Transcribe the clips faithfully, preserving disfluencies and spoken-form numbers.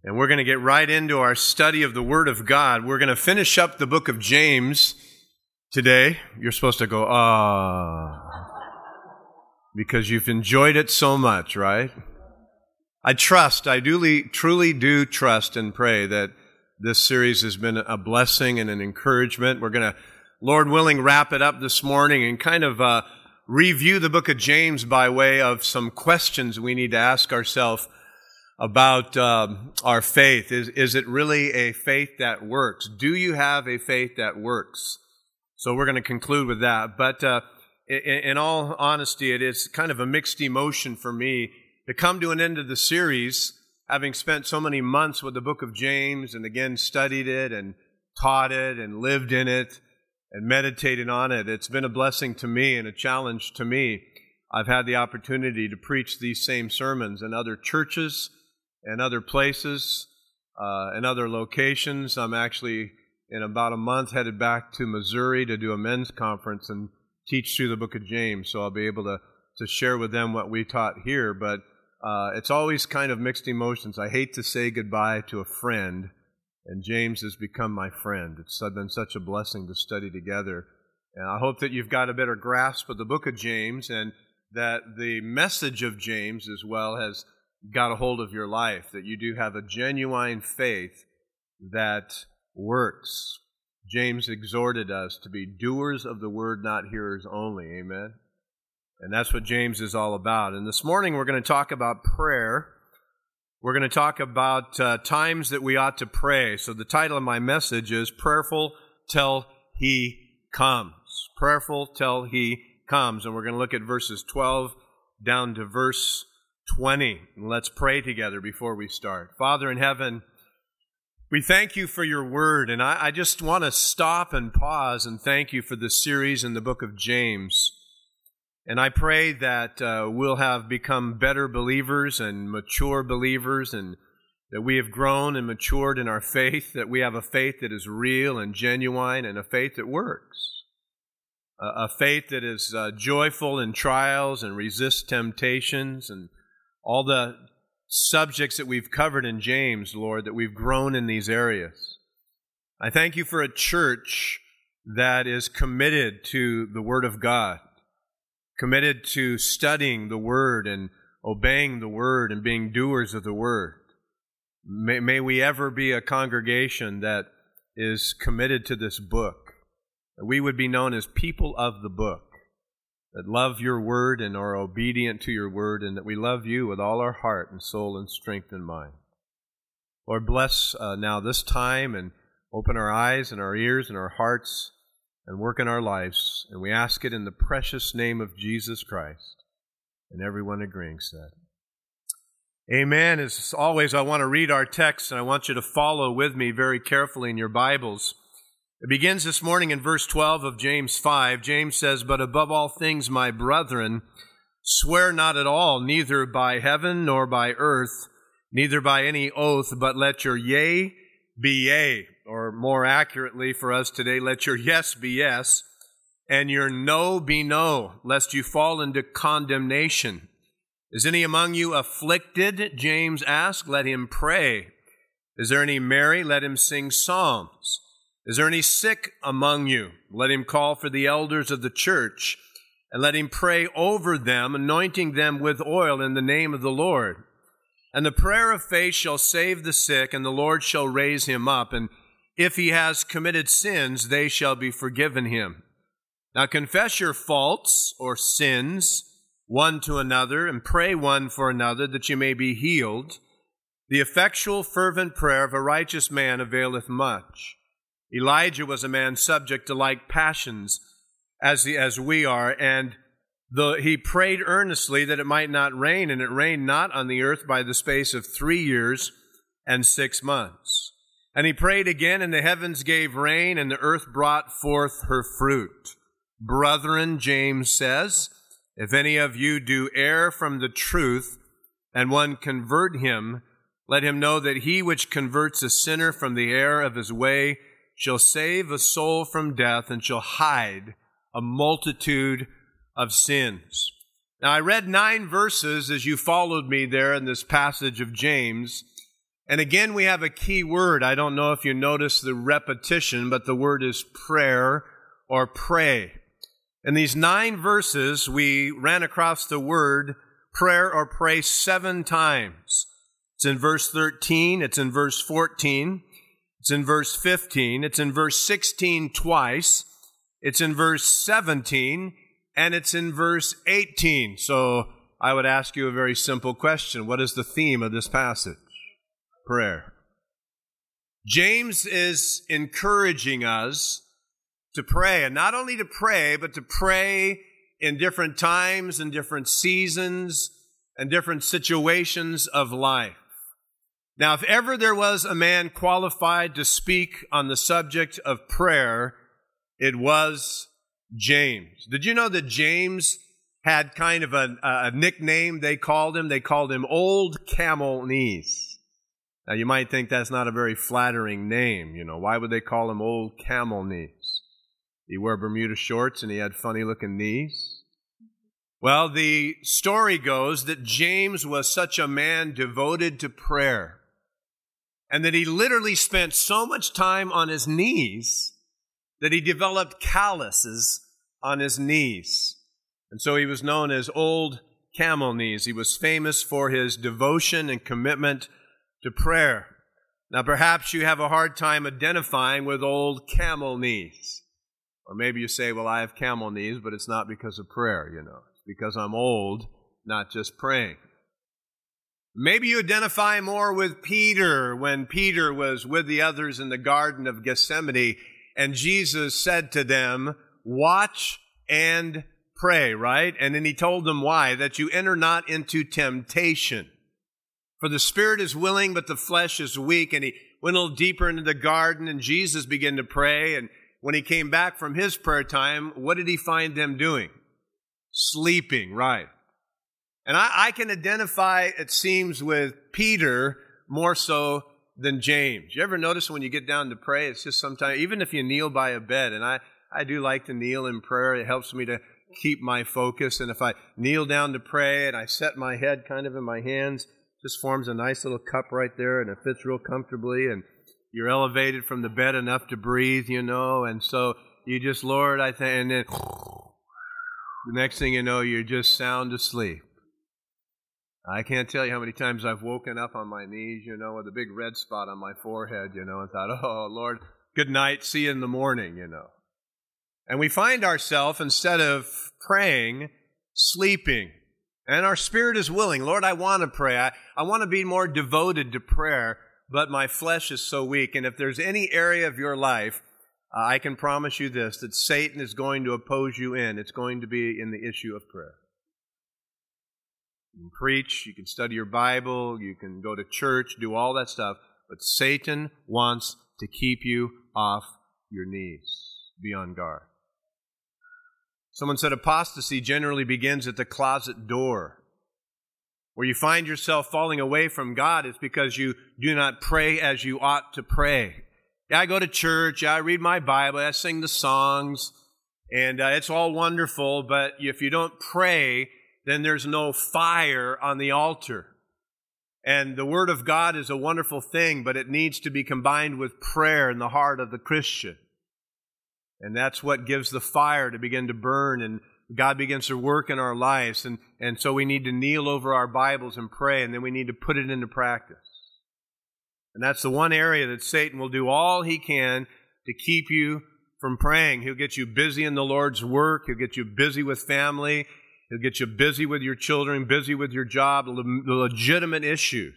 And we're going to get right into our study of the Word of God. We're going to finish up the book of James today. You're supposed to go, ah, because you've enjoyed it so much, right? I trust, I do, truly do trust and pray that this series has been a blessing and an encouragement. We're going to, Lord willing, wrap it up this morning and kind of uh, review the book of James by way of some questions we need to ask ourselves about um, our faith. Is, is it really a faith that works? Do you have a faith that works? So we're going to conclude with that. But uh, in, in all honesty, it is kind of a mixed emotion for me to come to an end of the series, having spent so many months with the book of James and again studied it and taught it and lived in it and meditated on it. It's been a blessing to me and a challenge to me. I've had the opportunity to preach these same sermons in other churches and other places uh, and other locations. I'm actually, in about a month, headed back to Missouri to do a men's conference and teach through the book of James. So I'll be able to, to share with them what we taught here. But uh, it's always kind of mixed emotions. I hate to say goodbye to a friend, and James has become my friend. It's been such a blessing to study together. And I hope that you've got a better grasp of the book of James and that the message of James as well has got a hold of your life, that you do have a genuine faith that works. James exhorted us to be doers of the word, not hearers only. Amen? And that's what James is all about. And this morning we're going to talk about prayer. We're going to talk about uh, times that we ought to pray. So the title of my message is Prayerful Till He Comes. Prayerful till He comes. And we're going to look at verses twelve down to verse twenty. And let's pray together before we start. Father in heaven, we thank you for your word. And I, I just want to stop and pause and thank you for this series in the book of James. And I pray that uh, we'll have become better believers and mature believers, and that we have grown and matured in our faith, that we have a faith that is real and genuine and a faith that works. Uh, a faith that is uh, joyful in trials and resists temptations and all the subjects that we've covered in James, Lord, that we've grown in these areas. I thank you for a church that is committed to the Word of God, committed to studying the Word and obeying the Word and being doers of the Word. May, may we ever be a congregation that is committed to this book, that we would be known as people of the book, that love your word and are obedient to your word, and that we love you with all our heart and soul and strength and mind. Lord, bless uh, now this time and open our eyes and our ears and our hearts and work in our lives. And we ask it in the precious name of Jesus Christ. And everyone agreeing said, amen. As always, I want to read our text, and I want you to follow with me very carefully in your Bibles. It begins this morning in verse twelve of James five. James says, but above all things, my brethren, swear not at all, neither by heaven nor by earth, neither by any oath, but let your yea be yea, or more accurately for us today, let your yes be yes, and your no be no, lest you fall into condemnation. Is any among you afflicted? James asked. Let him pray. Is there any merry? Let him sing psalms. Is there any sick among you? Let him call for the elders of the church, and let him pray over them, anointing them with oil in the name of the Lord. And the prayer of faith shall save the sick, and the Lord shall raise him up. And if he has committed sins, they shall be forgiven him. Now confess your faults or sins one to another, and pray one for another, that you may be healed. The effectual fervent prayer of a righteous man availeth much. Elijah was a man subject to like passions as, the, as we are, and the, he prayed earnestly that it might not rain, and it rained not on the earth by the space of three years and six months. And he prayed again, and the heavens gave rain, and the earth brought forth her fruit. Brethren, James says, if any of you do err from the truth, and one convert him, let him know that he which converts a sinner from the error of his way shall save a soul from death, and shall hide a multitude of sins. Now, I read nine verses as you followed me there in this passage of James, And again, we have a key word. I don't know if you notice the repetition, but the word is prayer or pray. In these nine verses, we ran across the word prayer or pray seven times. It's in verse thirteen, it's in verse fourteen, it's in verse fifteen, it's in verse sixteen twice, it's in verse seventeen, and it's in verse eighteen. So I would ask you a very simple question. What is the theme of this passage? Prayer. James is encouraging us to pray, and not only to pray, but to pray in different times and different seasons and different situations of life. Now, if ever there was a man qualified to speak on the subject of prayer, it was James. Did you know that James had kind of a, a nickname they called him? They called him Old Camel Knees. Now, you might think that's not a very flattering name. You know, why would they call him Old Camel Knees? He wore Bermuda shorts and he had funny-looking knees. Well, the story goes that James was such a man devoted to prayer, and that he literally spent so much time on his knees that he developed calluses on his knees. And so he was known as Old Camel Knees. He was famous for his devotion and commitment to prayer. Now, perhaps you have a hard time identifying with Old Camel Knees. Or maybe you say, well, I have camel knees, but it's not because of prayer, you know. It's because I'm old, not just praying. Maybe you identify more with Peter when Peter was with the others in the Garden of Gethsemane, and Jesus said to them, watch and pray, right? And then he told them why, that you enter not into temptation. For the spirit is willing, but the flesh is weak. And he went a little deeper into the garden, and Jesus began to pray. And when he came back from his prayer time, what did he find them doing? Sleeping, right? And I, I can identify, it seems, with Peter more so than James. You ever notice when you get down to pray, it's just sometimes, even if you kneel by a bed, and I, I do like to kneel in prayer, it helps me to keep my focus. And if I kneel down to pray and I set my head kind of in my hands, just forms a nice little cup right there, and it fits real comfortably, and you're elevated from the bed enough to breathe, you know, and so you just, Lord, I think, and then the next thing you know, you're just sound asleep. I can't tell you how many times I've woken up on my knees, you know, with a big red spot on my forehead, you know, and thought, oh, Lord, good night, see you in the morning, you know. And we find ourselves, instead of praying, sleeping. And our spirit is willing. Lord, I want to pray. I, I want to be more devoted to prayer, but my flesh is so weak. And if there's any area of your life, uh, I can promise you this, that Satan is going to oppose you in. It's going to be in the issue of prayer. You can preach, you can study your Bible, you can go to church, do all that stuff, but Satan wants to keep you off your knees. Be on guard. Someone said apostasy generally begins at the closet door. Where you find yourself falling away from God, it's because you do not pray as you ought to pray. Yeah, I go to church, yeah, I read my Bible, I sing the songs, and uh, it's all wonderful, but if you don't pray, then there's no fire on the altar. And the Word of God is a wonderful thing, but it needs to be combined with prayer in the heart of the Christian. And that's what gives the fire to begin to burn, and God begins to work in our lives. And, and so we need to kneel over our Bibles and pray, and then we need to put it into practice. And that's the one area that Satan will do all he can to keep you from praying. He'll get you busy in the Lord's work. He'll get you busy with family. He'll get you busy with your children, busy with your job, the legitimate issues.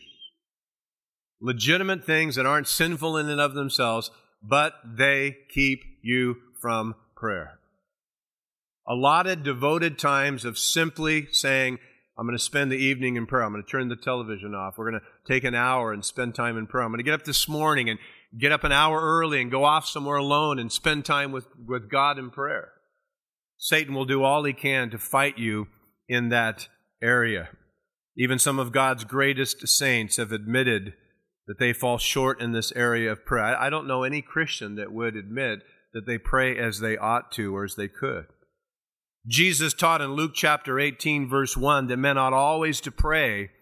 Legitimate things that aren't sinful in and of themselves, but they keep you from prayer. Allotted, devoted times of simply saying, I'm going to spend the evening in prayer. I'm going to turn the television off. We're going to take an hour and spend time in prayer. I'm going to get up this morning and get up an hour early and go off somewhere alone and spend time with, with God in prayer. Satan will do all he can to fight you in that area. Even some of God's greatest saints have admitted that they fall short in this area of prayer. I don't know any Christian that would admit that they pray as they ought to or as they could. Jesus taught in Luke chapter eighteen, verse one, that men ought always to pray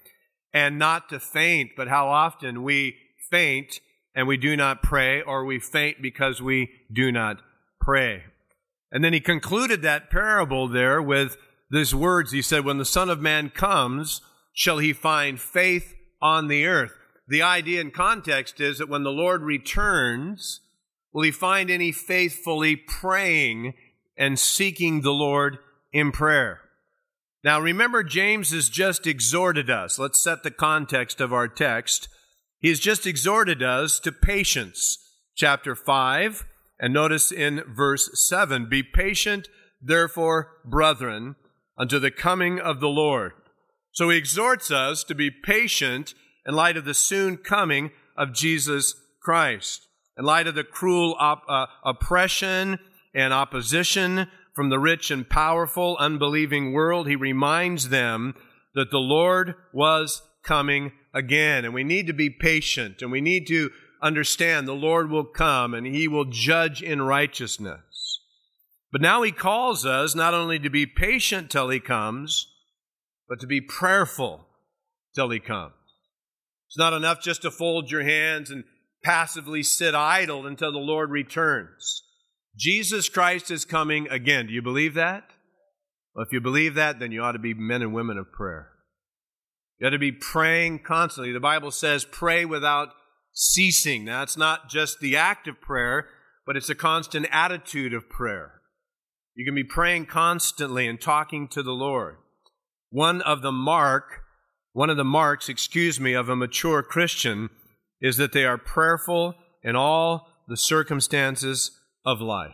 and not to faint, but how often we faint and we do not pray, or we faint because we do not pray. And then he concluded that parable there with these words. He said, when the Son of Man comes, shall he find faith on the earth? The idea and context is that when the Lord returns, will he find any faithfully praying and seeking the Lord in prayer? Now remember, James has just exhorted us. Let's set the context of our text. He has just exhorted us to patience. Chapter five, and notice in verse seven, be patient, therefore, brethren, unto the coming of the Lord. So he exhorts us to be patient in light of the soon coming of Jesus Christ, in light of the cruel op- uh, oppression and opposition from the rich and powerful, unbelieving world. He reminds them that the Lord was coming again, and we need to be patient, and we need to understand the Lord will come, and he will judge in righteousness. But now he calls us not only to be patient till he comes, but to be prayerful till he comes. It's not enough just to fold your hands and passively sit idle until the Lord returns. Jesus Christ is coming again. Do you believe that? Well, if you believe that, then you ought to be men and women of prayer. You ought to be praying constantly. The Bible says pray without ceasing. Now, it's not just the act of prayer, but it's a constant attitude of prayer. You can be praying constantly and talking to the Lord. One of the mark, one of the marks, excuse me, of a mature Christian is that they are prayerful in all the circumstances of life.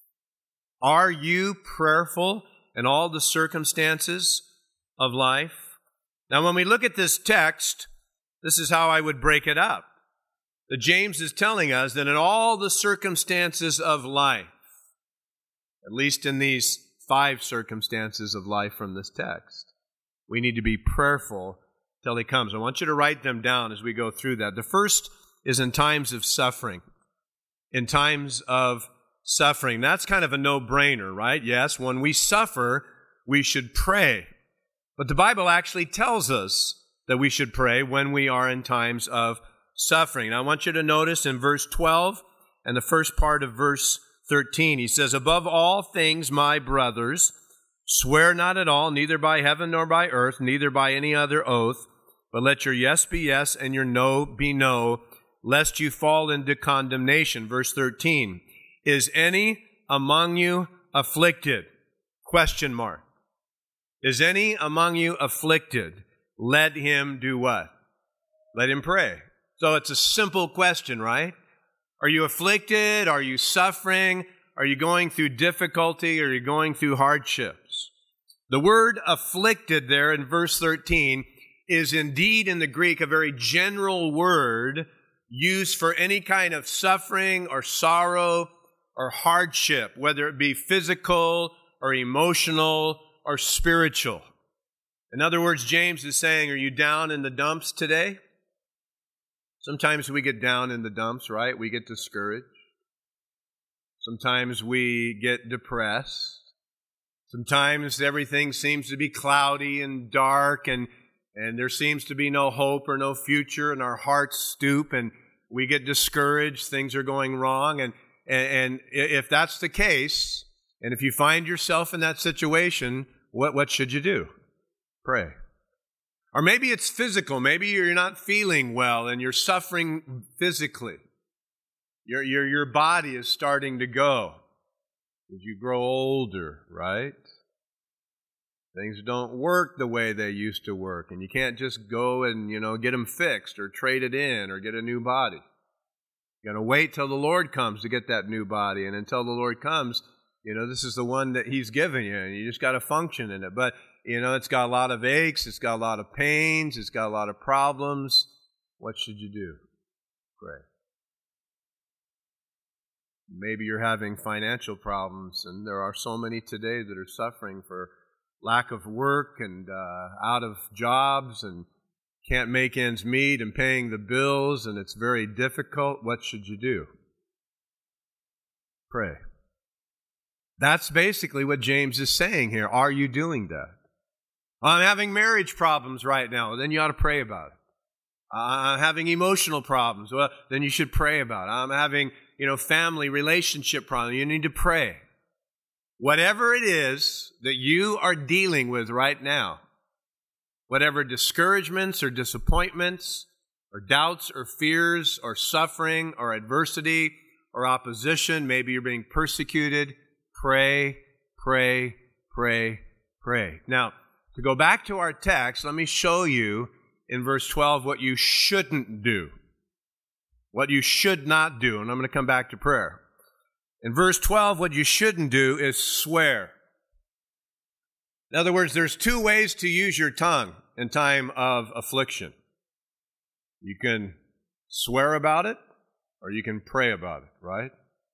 Are you prayerful in all the circumstances of life? Now, when we look at this text, this is how I would break it up. That James is telling us that in all the circumstances of life, at least in these five circumstances of life from this text, we need to be prayerful till he comes. I want you to write them down as we go through that. The first is in times of suffering. In times of suffering. That's kind of a no-brainer, right? Yes, when we suffer, we should pray. But the Bible actually tells us that we should pray when we are in times of suffering. Now, I want you to notice in verse twelve and the first part of verse thirteen, he says, above all things, my brothers, swear not at all, neither by heaven nor by earth, neither by any other oath, but let your yes be yes and your no be no, lest you fall into condemnation. Verse thirteen, is any among you afflicted? Question mark. Is any among you afflicted? Let him do what? Let him pray. So it's a simple question, right? Are you afflicted? Are you suffering? Are you going through difficulty? Are you going through hardships? The word afflicted there in verse thirteen is indeed in the Greek a very general word used for any kind of suffering or sorrow or hardship, whether it be physical or emotional or spiritual. In other words, James is saying, are you down in the dumps today? Sometimes we get down in the dumps, right? We get discouraged. Sometimes we get depressed. Sometimes everything seems to be cloudy and dark, and, and there seems to be no hope or no future, and our hearts stoop, and we get discouraged. Things are going wrong. And, and, and if that's the case, and if you find yourself in that situation, what, what should you do? Pray. Or maybe it's physical. Maybe you're not feeling well and you're suffering physically. Your, your, your body is starting to go as you grow older, right? Things don't work the way they used to work, and you can't just go and, you know, get them fixed or trade it in or get a new body. You're going to wait till the Lord comes to get that new body, and until the Lord comes, you know, this is the one that He's given you, and you just got to function in it. But, you know, it's got a lot of aches, it's got a lot of pains, it's got a lot of problems. What should you do? Pray. Maybe you're having financial problems, and there are so many today that are suffering for lack of work and uh, out of jobs and can't make ends meet and paying the bills, and it's very difficult. What should you do? Pray. That's basically what James is saying here. Are you doing that? I'm having marriage problems right now. Then you ought to pray about it. I'm having emotional problems. Well, then you should pray about it. I'm having, you know, family relationship problems. You need to pray. Whatever it is that you are dealing with right now, whatever discouragements or disappointments or doubts or fears or suffering or adversity or opposition, maybe you're being persecuted, pray, pray, pray, pray. Now, to go back to our text, let me show you in verse twelve what you shouldn't do, what you should not do, and I'm going to come back to prayer. In verse twelve, what you shouldn't do is swear. In other words, there's two ways to use your tongue in time of affliction. You can swear about it, or you can pray about it, right?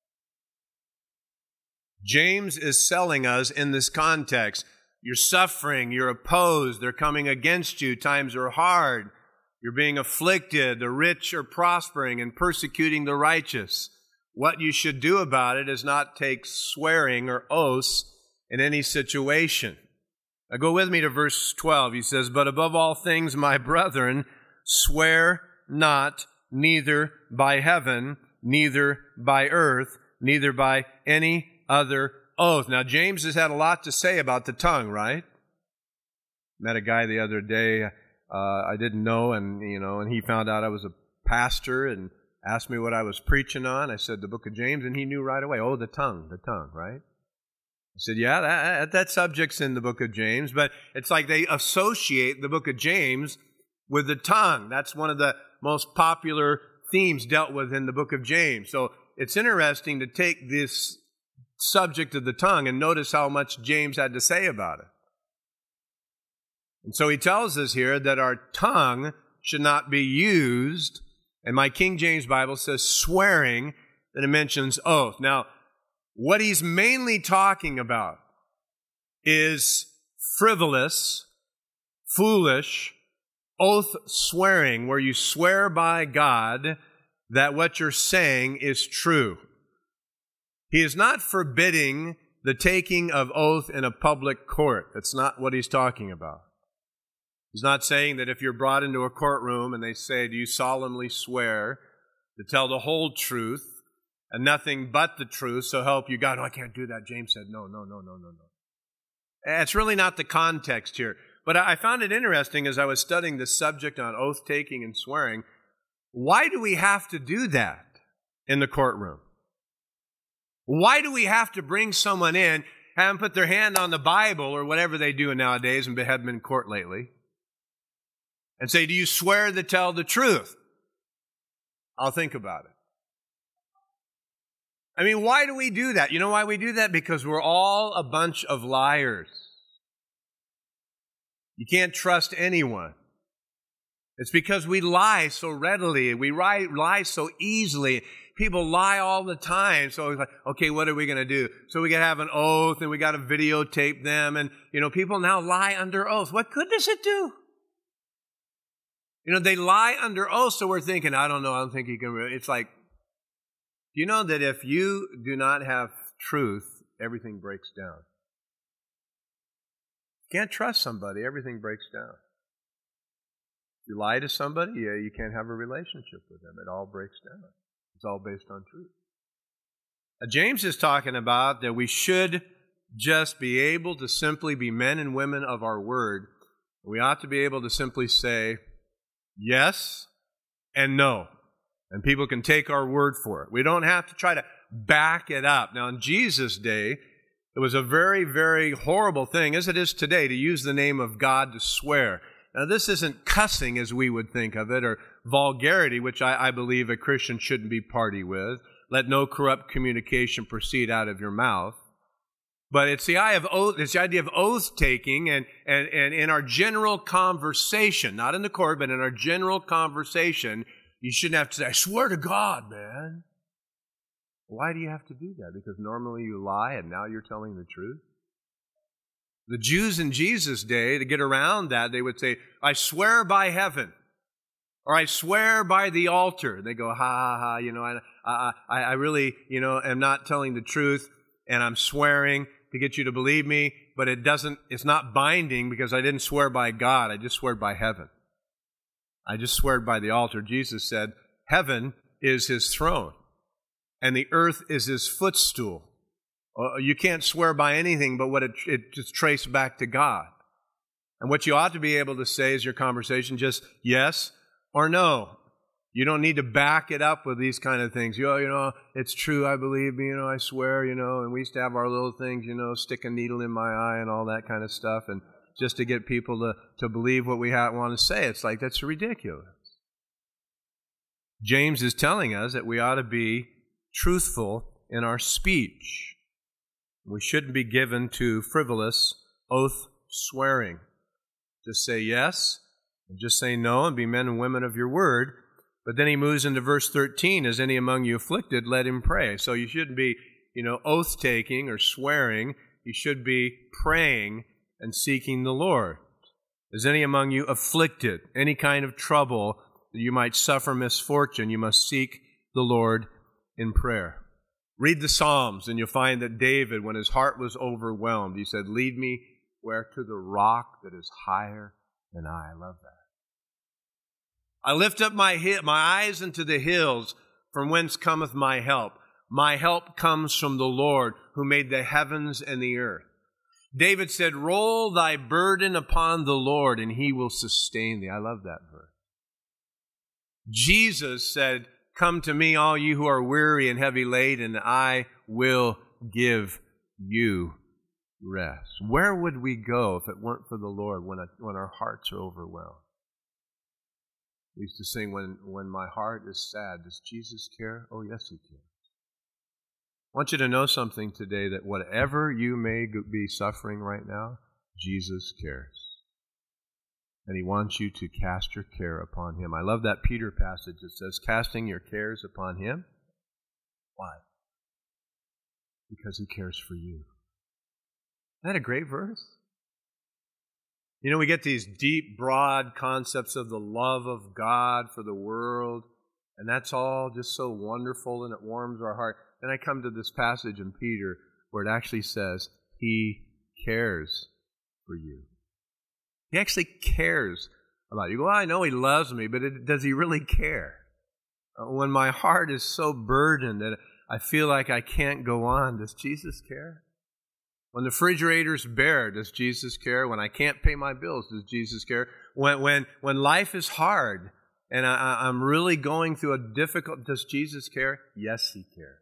James is telling us in this context, you're suffering, you're opposed, they're coming against you, times are hard, you're being afflicted, the rich are prospering and persecuting the righteous. What you should do about it is not take swearing or oaths in any situation. Now go with me to verse twelve. He says, "But above all things, my brethren, swear not, neither by heaven, neither by earth, neither by any other oath." Now, James has had a lot to say about the tongue, right? Met a guy the other day uh, I didn't know, and you know, and he found out I was a pastor and asked me what I was preaching on. I said the book of James, and he knew right away. Oh, the tongue, the tongue, right? I said, yeah, that, that subject's in the book of James, but it's like they associate the book of James with the tongue. That's one of the most popular themes dealt with in the book of James. So it's interesting to take this subject of the tongue and notice how much James had to say about it. And so he tells us here that our tongue should not be used, and my King James Bible says swearing, that it mentions oath. Now, what he's mainly talking about is frivolous, foolish, oath swearing, where you swear by God that what you're saying is true. He is not forbidding the taking of oath in a public court. That's not what he's talking about. He's not saying that if you're brought into a courtroom and they say, "Do you solemnly swear to tell the whole truth and nothing but the truth, so help you God?" "No, I can't do that." James said, no, no, no, no, no, no. It's really not the context here. But I found it interesting as I was studying this subject on oath-taking and swearing. Why do we have to do that in the courtroom? Why do we have to bring someone in, have them put their hand on the Bible or whatever they do nowadays and have been in court lately, and say, "Do you swear to tell the truth?" I'll think about it. I mean, why do we do that? You know why we do that? Because we're all a bunch of liars. You can't trust anyone. It's because we lie so readily. We lie so easily. People lie all the time. So it's like, okay, what are we going to do? So we got to have an oath, and we got to videotape them. And, you know, people now lie under oath. What good does it do? You know, they lie under oath, so we're thinking, I don't know, I don't think you can. Really. It's like, do you know that if you do not have truth, everything breaks down? You can't trust somebody, everything breaks down. If you lie to somebody, yeah, you can't have a relationship with them. It all breaks down. It's all based on truth. Now, James is talking about that we should just be able to simply be men and women of our word. We ought to be able to simply say yes and no. And people can take our word for it. We don't have to try to back it up. Now, in Jesus' day, it was a very, very horrible thing, as it is today, to use the name of God to swear. Now, this isn't cussing as we would think of it, or vulgarity, which I, I believe a Christian shouldn't be party with. Let no corrupt communication proceed out of your mouth. But it's the, eye of oath, it's the idea of oath-taking, and, and, and in our general conversation, not in the court, but in our general conversation, you shouldn't have to say, "I swear to God, man." Why do you have to do that? Because normally you lie, and now you're telling the truth? The Jews in Jesus' day, to get around that, they would say, "I swear by heaven," or "I swear by the altar." They go, ha, ha, ha, you know, I, I, I really, you know, am not telling the truth, and I'm swearing to get you to believe me, but it doesn't, it's not binding because I didn't swear by God. I just swore by heaven. I just swore by the altar. Jesus said, heaven is his throne, and the earth is his footstool. Uh, you can't swear by anything but what it, it just traced back to God. And what you ought to be able to say is your conversation just yes or no. You don't need to back it up with these kind of things. You know, you know, it's true, I believe, you know, I swear, you know, and we used to have our little things, you know, stick a needle in my eye and all that kind of stuff, and just to get people to, to believe what we have, want to say. It's like, that's ridiculous. James is telling us that we ought to be truthful in our speech. We shouldn't be given to frivolous oath swearing. Just say yes, and just say no, and be men and women of your word. But then he moves into verse thirteen, is any among you afflicted, let him pray. So you shouldn't be, you know, oath-taking or swearing. You should be praying and seeking the Lord. Is any among you afflicted? Any kind of trouble that you might suffer misfortune, you must seek the Lord in prayer. Read the Psalms, and you'll find that David, when his heart was overwhelmed, he said, lead me where to the rock that is higher than I. I love that. I lift up my hi- my eyes into the hills, from whence cometh my help. My help comes from the Lord, who made the heavens and the earth. David said, roll thy burden upon the Lord, and he will sustain thee. I love that verse. Jesus said, come to me, all you who are weary and heavy laden, and I will give you rest. Where would we go if it weren't for the Lord when, when our hearts are overwhelmed? We used to sing, when, when my heart is sad, does Jesus care? Oh, yes, he cares. I want you to know something today, that whatever you may be suffering right now, Jesus cares. And he wants you to cast your care upon him. I love that Peter passage that says, casting your cares upon him. Why? Because he cares for you. Isn't that a great verse? You know, we get these deep, broad concepts of the love of God for the world, and that's all just so wonderful, and it warms our heart. Then I come to this passage in Peter where it actually says, he cares for you. He actually cares about you. Well, I know he loves me, but it, does he really care? Uh, when my heart is so burdened that I feel like I can't go on, does Jesus care? When the refrigerator's bare, does Jesus care? When I can't pay my bills, does Jesus care? When when when life is hard and I, I'm really going through a difficult, does Jesus care? Yes, he cares.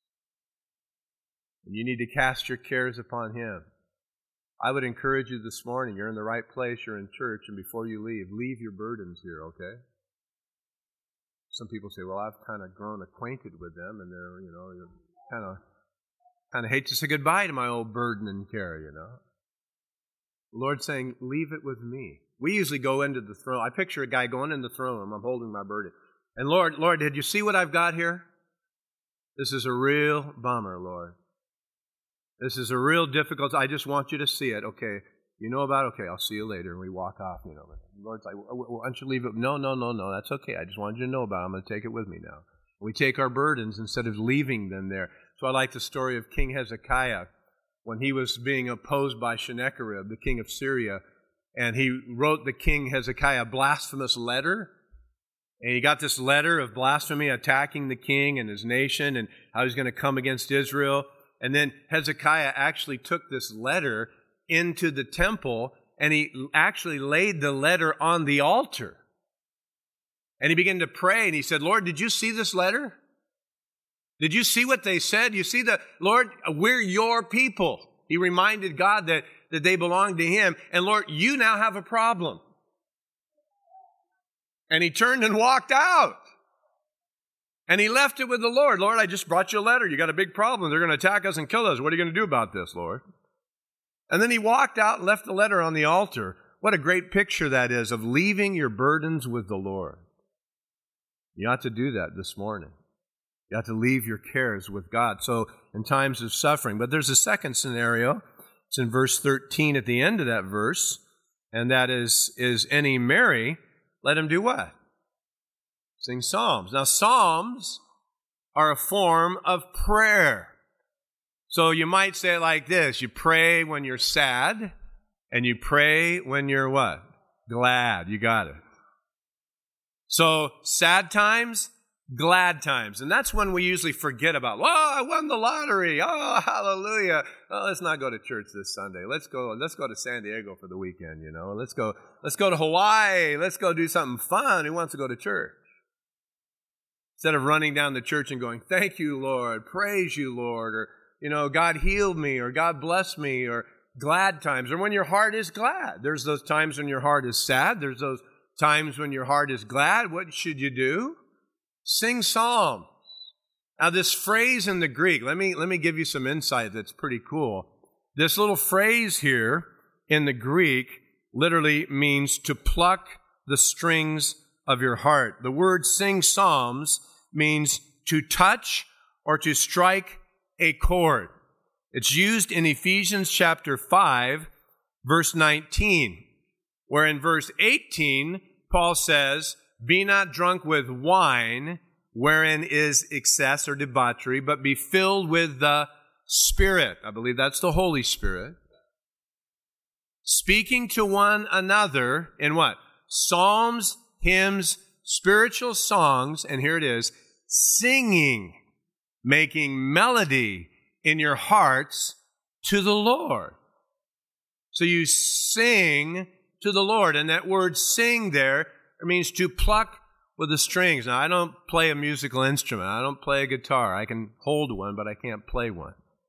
And you need to cast your cares upon him. I would encourage you this morning, you're in the right place, you're in church, and before you leave, leave your burdens here, okay? Some people say, well, I've kind of grown acquainted with them, and they're, you know, you're kind of kind of hate to say goodbye to my old burden and care, you know. The Lord's saying, leave it with me. We usually go into the throne. I picture a guy going in the throne room. I'm holding my burden. And Lord, Lord, did you see what I've got here? This is a real bummer, Lord. This is a real difficult. I just want you to see it. Okay, you know about it? Okay, I'll see you later. And we walk off, you know. The Lord's like, why don't you leave it? No, no, no, no, that's okay. I just wanted you to know about it. I'm going to take it with me now. We take our burdens instead of leaving them there. So I like the story of King Hezekiah when he was being opposed by Sennacherib, the king of Syria, and he wrote the king Hezekiah a blasphemous letter. And he got this letter of blasphemy attacking the king and his nation and how he's going to come against Israel. And then Hezekiah actually took this letter into the temple and he actually laid the letter on the altar. And he began to pray and he said, Lord, did you see this letter? Did you see what they said? You see that, Lord, we're your people. He reminded God that, that they belonged to him. And Lord, you now have a problem. And he turned and walked out. And he left it with the Lord. Lord, I just brought you a letter. You got a big problem. They're going to attack us and kill us. What are you going to do about this, Lord? And then he walked out and left the letter on the altar. What a great picture that is of leaving your burdens with the Lord. You ought to do that this morning. You have to leave your cares with God. So in times of suffering. But there's a second scenario. It's in verse thirteen at the end of that verse. And that is, is any merry, let him do what? Sing psalms. Now psalms are a form of prayer. So you might say it like this. You pray when you're sad, and you pray when you're what? Glad. You got it. So sad times, glad times. And that's when we usually forget about, oh, I won the lottery. Oh, hallelujah. Oh, let's not go to church this Sunday. Let's go, let's go to San Diego for the weekend, you know. Let's go, let's go to Hawaii. Let's go do something fun. Who wants to go to church? Instead of running down the church and going, thank you, Lord. Praise you, Lord. Or, you know, God healed me, or God blessed me, or glad times, or when your heart is glad. There's those times when your heart is sad. There's those times when your heart is glad. What should you do? Sing psalms. Now, this phrase in the Greek, let me, let me give you some insight that's pretty cool. This little phrase here in the Greek literally means to pluck the strings of your heart. The word sing psalms means to touch or to strike a chord. It's used in Ephesians chapter five, verse nineteen, where in verse eighteen, Paul says, be not drunk with wine, wherein is excess or debauchery, but be filled with the Spirit. I believe that's the Holy Spirit. Speaking to one another in what? Psalms, hymns, spiritual songs, and here it is, singing, making melody in your hearts to the Lord. So you sing to the Lord, and that word sing there, it means to pluck with the strings. Now, I don't play a musical instrument. I don't play a guitar. I can hold one, but I can't play one.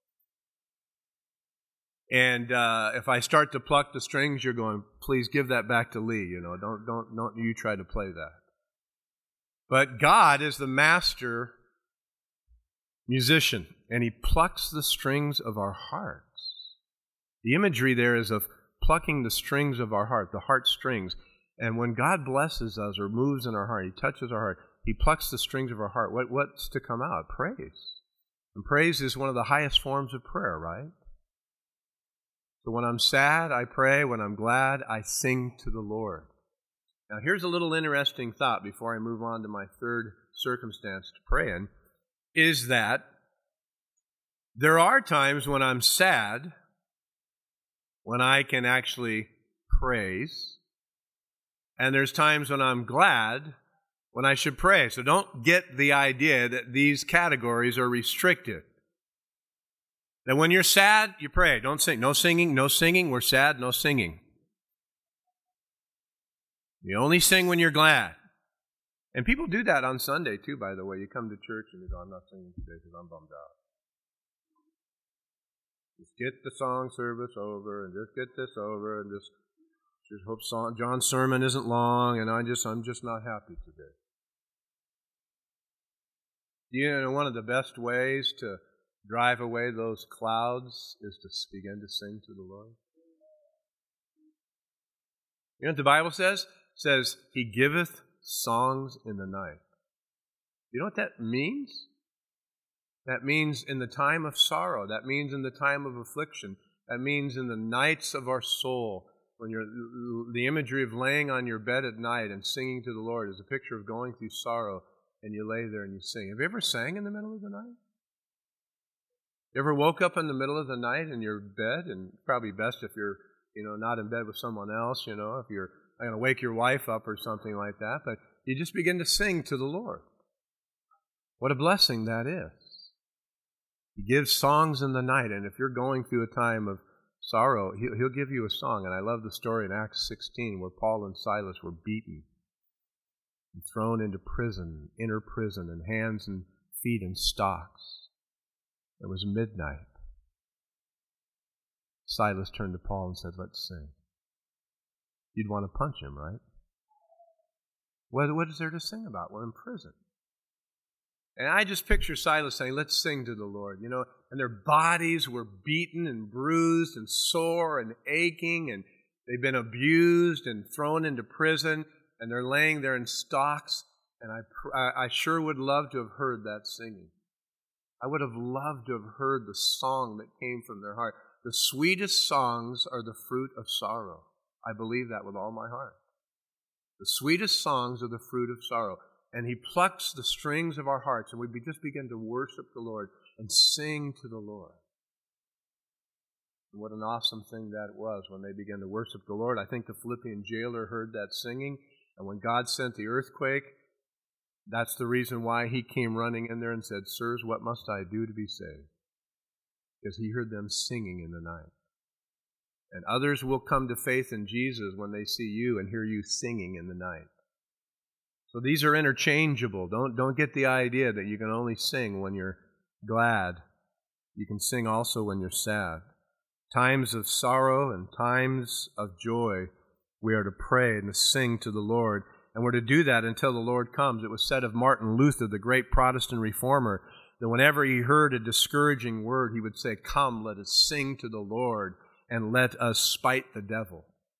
And uh, if I start to pluck the strings, you're going, please give that back to Lee. You know, don't don't don't you try to play that. But God is the master musician, and He plucks the strings of our hearts. The imagery there is of plucking the strings of our heart, the heart strings. And when God blesses us or moves in our heart, He touches our heart, He plucks the strings of our heart. What, what's to come out? Praise. And praise is one of the highest forms of prayer, right? So when I'm sad, I pray. When I'm glad, I sing to the Lord. Now, here's a little interesting thought before I move on to my third circumstance to pray in, is that there are times when I'm sad when I can actually praise, and there's times when I'm glad when I should pray. So don't get the idea that these categories are restricted. That when you're sad, you pray. Don't sing. No singing, no singing. We're sad, no singing. You only sing when you're glad. And people do that on Sunday too, by the way. You come to church and you go, I'm not singing today because I'm bummed out. Just get the song service over and just get this over and just, just hope song, John's sermon isn't long and I just, I'm just not happy today. You know, one of the best ways to drive away those clouds is to begin to sing to the Lord. You know what the Bible says? It says, He giveth songs in the night. You know what that means? That means in the time of sorrow. That means in the time of affliction. That means in the nights of our soul. When you're, the imagery of laying on your bed at night and singing to the Lord is a picture of going through sorrow, and you lay there and you sing. Have you ever sang in the middle of the night? You ever woke up in the middle of the night in your bed? And probably best if you're, you know, not in bed with someone else, you know, if you're not going to wake your wife up or something like that. But you just begin to sing to the Lord. What a blessing that is. He gives songs in the night, and if you're going through a time of sorrow, he'll, he'll give you a song. And I love the story in Acts sixteen where Paul and Silas were beaten and thrown into prison, inner prison, and hands and feet in stocks. It was midnight. Silas turned to Paul and said, let's sing. You'd want to punch him, right? What, what is there to sing about? We're in prison. And I just picture Silas saying, let's sing to the Lord, you know, and their bodies were beaten and bruised and sore and aching, and they've been abused and thrown into prison, and they're laying there in stocks, and I, I sure would love to have heard that singing. I would have loved to have heard the song that came from their heart. The sweetest songs are the fruit of sorrow. I believe that with all my heart. The sweetest songs are the fruit of sorrow. And He plucks the strings of our hearts, and we just begin to worship the Lord and sing to the Lord. And what an awesome thing that was when they began to worship the Lord. I think the Philippian jailer heard that singing, and when God sent the earthquake, that's the reason why he came running in there and said, "Sirs, what must I do to be saved?" Because he heard them singing in the night. And others will come to faith in Jesus when they see you and hear you singing in the night. So these are interchangeable. Don't, don't get the idea that you can only sing when you're glad. You can sing also when you're sad. Times of sorrow and times of joy, we are to pray and to sing to the Lord. And we're to do that until the Lord comes. It was said of Martin Luther, the great Protestant reformer, that whenever he heard a discouraging word, he would say, "Come, let us sing to the Lord, and let us spite the devil."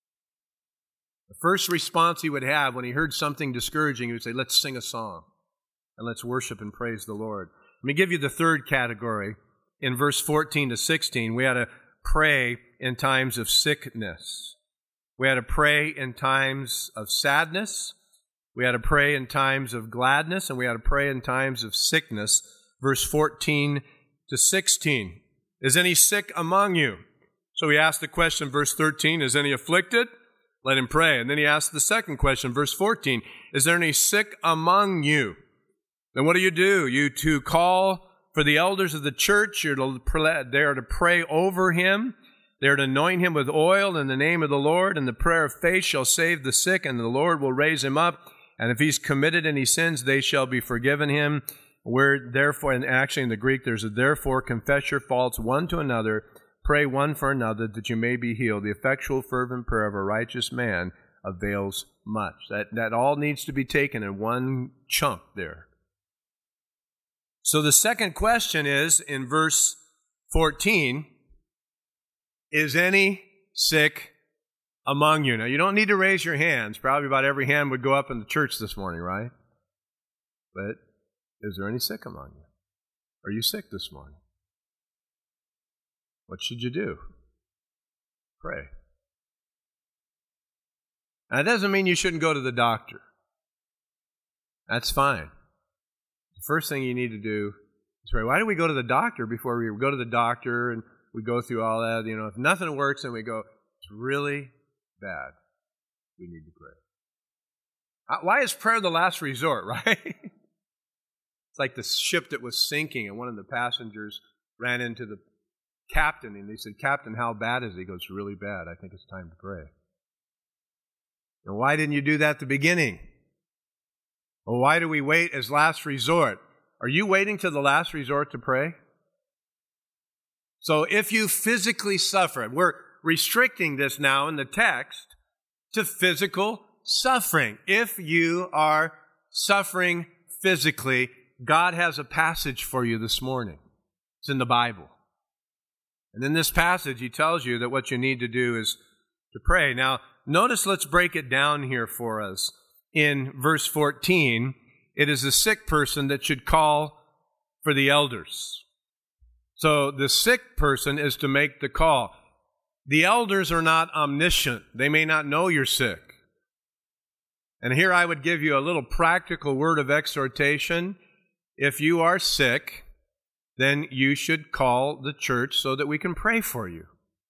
The first response he would have when he heard something discouraging, he would say, "Let's sing a song, and let's worship and praise the Lord." Let me give you the third category. In verse fourteen to sixteen, we ought to pray in times of sickness. We ought to pray in times of sadness. We ought to pray in times of gladness, and we ought to pray in times of sickness. Verse fourteen to sixteen. Is any sick among you? So he asked the question, verse thirteen, is any afflicted? Let him pray. And then he asked the second question, verse fourteen, is there any sick among you? Then what do you do? You to call for the elders of the church. You're to, they are to pray over him. They are to anoint him with oil in the name of the Lord, and the prayer of faith shall save the sick, and the Lord will raise him up. And if he's committed any sins, they shall be forgiven him. Where therefore, and actually in the Greek, there's a therefore, confess your faults one to another, pray one for another, that you may be healed. The effectual, fervent prayer of a righteous man avails much. That, that all needs to be taken in one chunk there. So the second question is, in verse fourteen, is any sick among you? Now, you don't need to raise your hands. Probably about every hand would go up in the church this morning, right? But is there any sick among you? Are you sick this morning? What should you do? Pray. Now, that doesn't mean you shouldn't go to the doctor. That's fine. The first thing you need to do is pray. Why do we go to the doctor before we go to the doctor and we go through all that? You know, if nothing works and we go, it's really bad, we need to pray. Why is prayer the last resort, right? It's like the ship that was sinking and one of the passengers ran into the captain and they said, "Captain, how bad is it?" He goes, "It's really bad. I think it's time to pray." And why didn't you do that at the beginning? Well, why do we wait as last resort? Are you waiting to the last resort to pray? So if you physically suffer, and we're restricting this now in the text to physical suffering. If you are suffering physically, God has a passage for you this morning. It's in the Bible. And in this passage, he tells you that what you need to do is to pray. Now, notice, let's break it down here for us. In verse fourteen, it is the sick person that should call for the elders. So the sick person is to make the call. The elders are not omniscient. They may not know you're sick. And here I would give you a little practical word of exhortation. If you are sick, then you should call the church so that we can pray for you.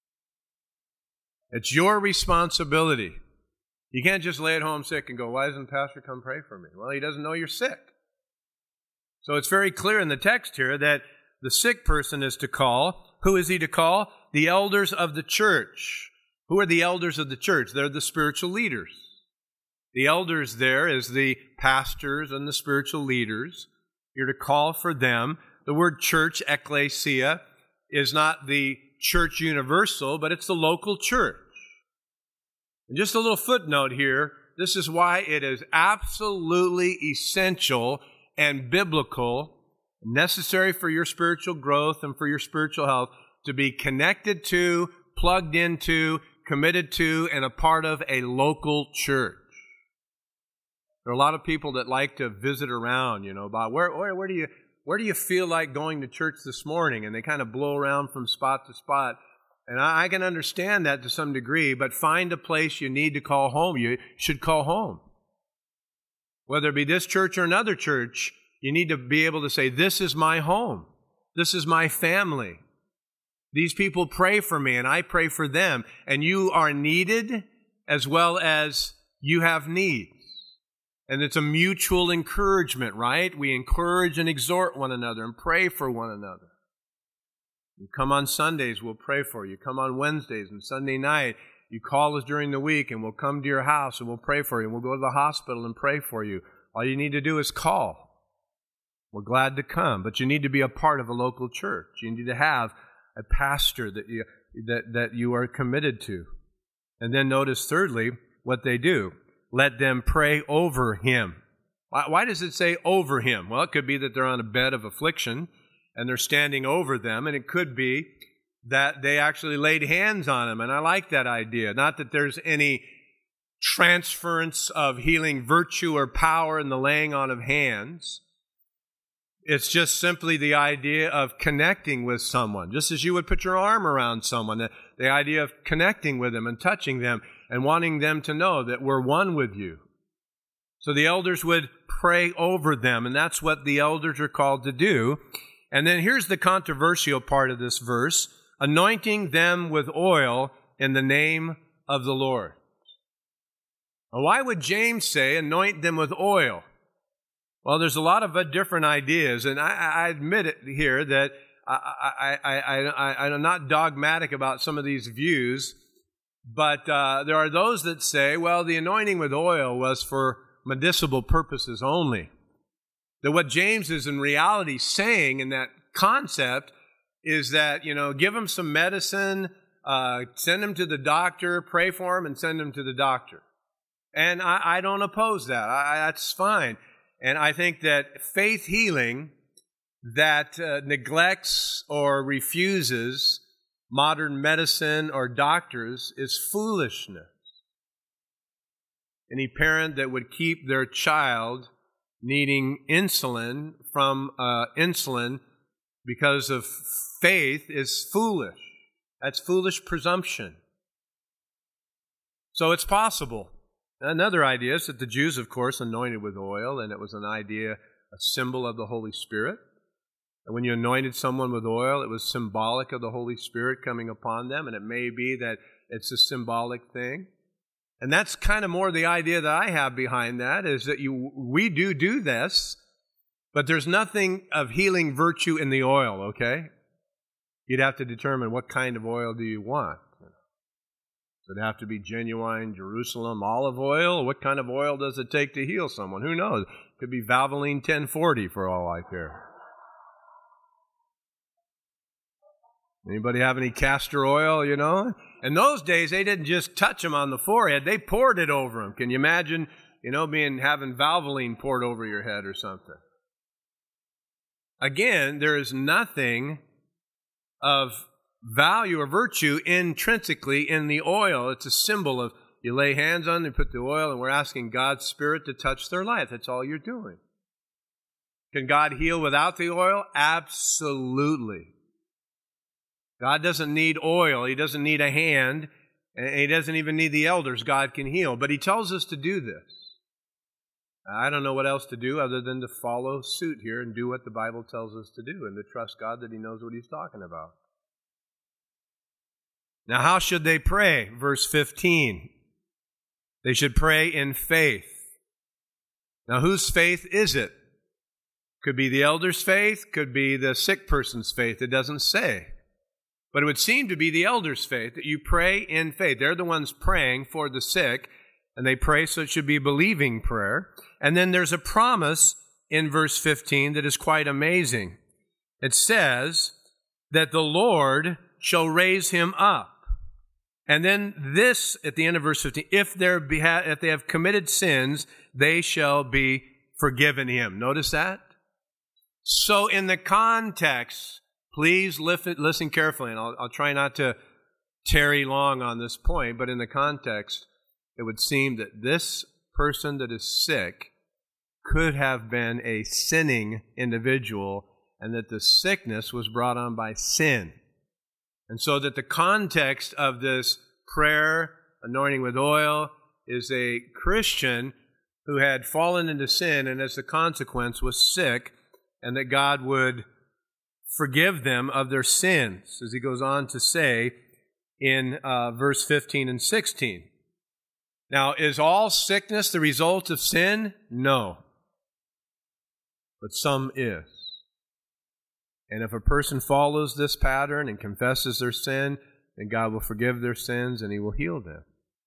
It's your responsibility. You can't just lay at home sick and go, "Why doesn't Pastor come pray for me?" Well, he doesn't know you're sick. So it's very clear in the text here that the sick person is to call. Who is he to call? The elders of the church. Who are the elders of the church? They're the spiritual leaders. The elders there is the pastors and the spiritual leaders. You're to call for them. The word church, ecclesia, is not the church universal, but it's the local church. And just a little footnote here, this is why it is absolutely essential and biblical, necessary for your spiritual growth and for your spiritual health, to be connected to, plugged into, committed to, and a part of a local church. There are a lot of people that like to visit around, you know, about where, where, where do you, where do you feel like going to church this morning? And they kind of blow around from spot to spot. And I, I can understand that to some degree, but find a place you need to call home. You should call home. Whether it be this church or another church, you need to be able to say, "This is my home. This is my family. These people pray for me, and I pray for them. And you are needed as well as you have needs. And it's a mutual encouragement, right? We encourage and exhort one another and pray for one another. You come on Sundays, we'll pray for you. Come on Wednesdays and Sunday night. You call us during the week, and we'll come to your house, and we'll pray for you. And we'll go to the hospital and pray for you. All you need to do is call. We're glad to come, but you need to be a part of a local church. You need to have a pastor that you, that, that you are committed to. And then notice, thirdly, what they do. Let them pray over him. Why, why does it say over him? Well, it could be that they're on a bed of affliction, and they're standing over them, and it could be that they actually laid hands on him, and I like that idea. Not that there's any transference of healing virtue or power in the laying on of hands. It's just simply the idea of connecting with someone, just as you would put your arm around someone, the, the idea of connecting with them and touching them and wanting them to know that we're one with you. So the elders would pray over them, and that's what the elders are called to do. And then here's the controversial part of this verse, anointing them with oil in the name of the Lord. Now, why would James say anoint them with oil? Well, there's a lot of uh, different ideas, and I, I admit it here that I, I, I, I, I'm not dogmatic about some of these views, but uh, there are those that say, well, the anointing with oil was for medicinal purposes only. That what James is in reality saying in that concept is that, you know, give them some medicine, uh, send them to the doctor, pray for them, and send them to the doctor. And I, I don't oppose that. I, that's fine. And I think that faith healing that uh, neglects or refuses modern medicine or doctors is foolishness. Any parent that would keep their child needing insulin from uh, insulin because of faith is foolish. That's foolish presumption. So it's possible. Another idea is that the Jews, of course, anointed with oil, and it was an idea, a symbol of the Holy Spirit. And when you anointed someone with oil, it was symbolic of the Holy Spirit coming upon them, and it may be that it's a symbolic thing. And that's kind of more the idea that I have behind that, is that you we do do this, but there's nothing of healing virtue in the oil, okay? You'd have to determine what kind of oil do you want. Does it have to be genuine Jerusalem olive oil? What kind of oil does it take to heal someone? Who knows? It could be Valvoline ten forty for all I care. Anybody have any castor oil, you know? In those days, they didn't just touch them on the forehead. They poured it over them. Can you imagine, you know, being having Valvoline poured over your head or something? Again, there is nothing of value or virtue intrinsically in the oil. It's a symbol of you lay hands on them, put the oil, and we're asking God's Spirit to touch their life. That's all you're doing. Can God heal without the oil? Absolutely. God doesn't need oil. He doesn't need a hand. And He doesn't even need the elders. God can heal. But He tells us to do this. I don't know what else to do other than to follow suit here and do what the Bible tells us to do and to trust God that He knows what He's talking about. Now, how should they pray? Verse fifteen. They should pray in faith. Now, whose faith is it? Could be the elder's faith, could be the sick person's faith. It doesn't say. But it would seem to be the elder's faith, that you pray in faith. They're the ones praying for the sick, and they pray, so it should be a believing prayer. And then there's a promise in verse fifteen that is quite amazing. It says that the Lord shall raise him up. And then this, at the end of verse fifteen, if, there be, if they have committed sins, they shall be forgiven him. Notice that? So in the context, please listen carefully, and I'll, I'll try not to tarry long on this point, but in the context, it would seem that this person that is sick could have been a sinning individual, and that the sickness was brought on by sin. And so that the context of this prayer, anointing with oil, is a Christian who had fallen into sin and as a consequence was sick, and that God would forgive them of their sins, as he goes on to say in uh, verse fifteen and sixteen. Now, is all sickness the result of sin? No. But some is. And if a person follows this pattern and confesses their sin, then God will forgive their sins and he will heal them.